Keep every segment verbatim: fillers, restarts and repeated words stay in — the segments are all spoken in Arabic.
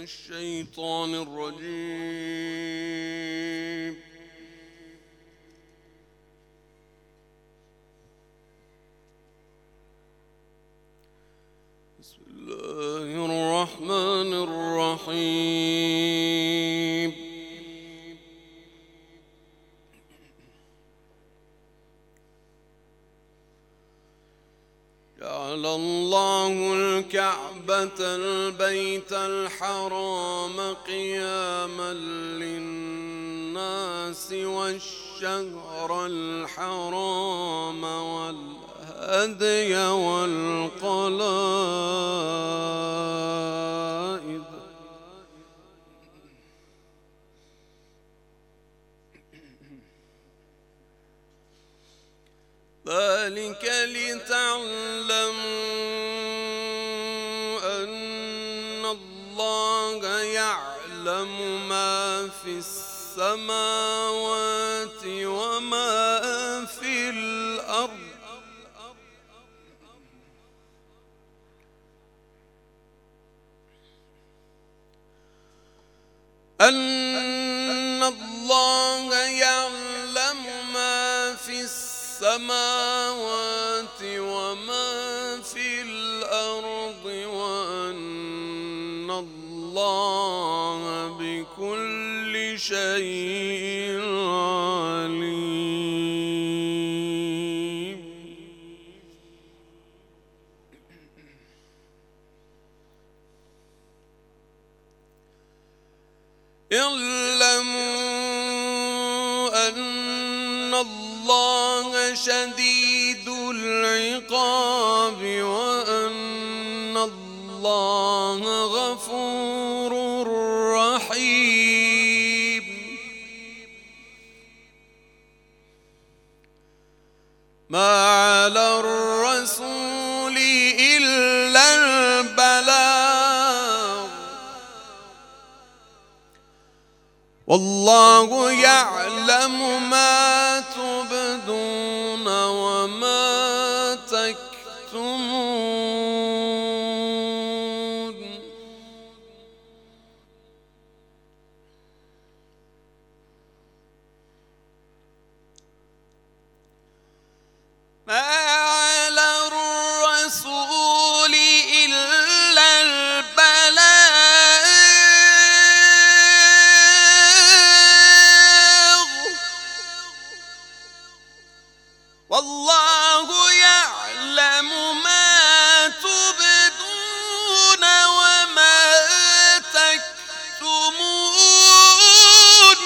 الشيطان الرجيم. بسم الله الرحمن الرحيم. جعل الله الكعبة البيت الحرام قياما للناس والشهر الحرام والهدي والقلائد ذلك لتعلموا أن الله يعلم ما في السماوات وما في الأرض أن الله يعلم ما في السماوات وما في الأرض وأن الله بكل شيء عليم. اعلموا أن الله شديد العقاب وأن الله غفور رحيم. ما على الرسول إلا البلاغ والله يعلم ما تبدون وما تكتمون. ما على الرسول إلا البلاغ والله يعلم ما تبدون وما تكتمون.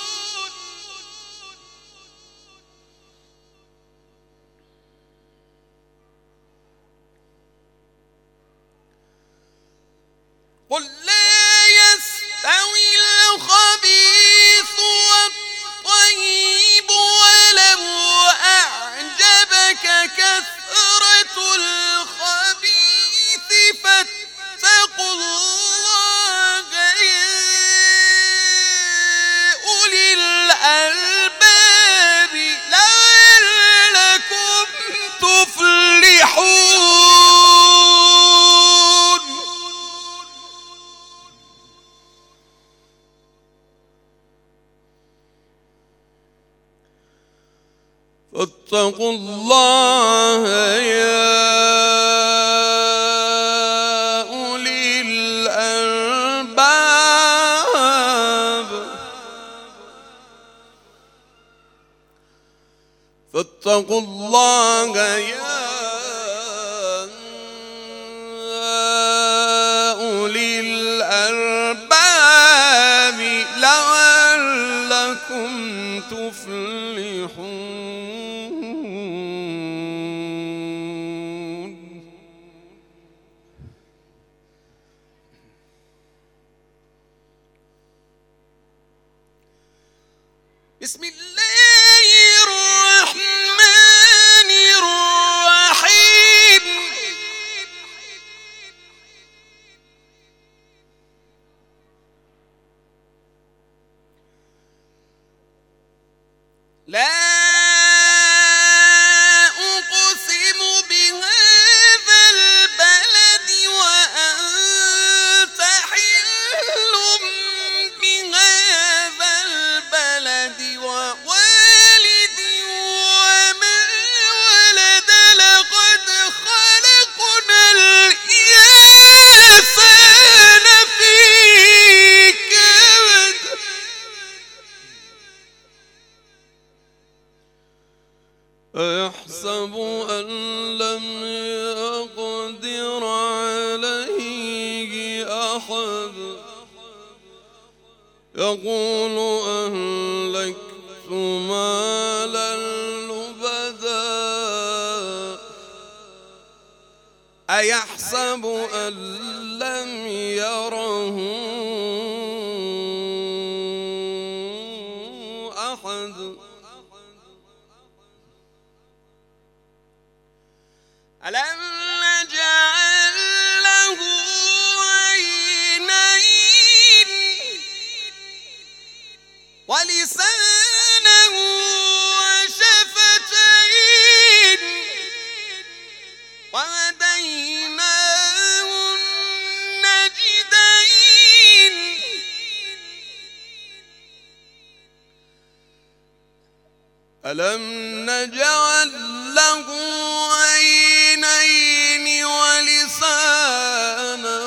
قل لا يستوي الخبيث والطيب ولو أعجبك كثرة الخبيث فاتقوا الله يا أولي الألباب لعلكم تفلحون. فاتقوا الله يا أولي الألباب فاتقوا الله يا أولي الألباب لعلكم تفلحون. بسم الله الرحمن الرحيم. لا أقسم بهذا البلد وأنت حل أحد يقول أهلكت مالا لبدا أيحسب أن لم يره أحد ألم نجعل له عينين ولسانا وشفتين وهديناه النجدين ألم نجعل له عينين ولسانا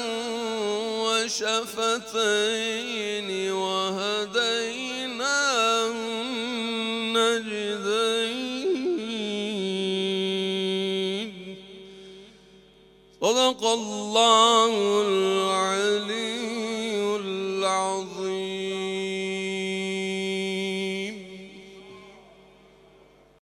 وشفتين وهديناه النجدين صدق الله العليم.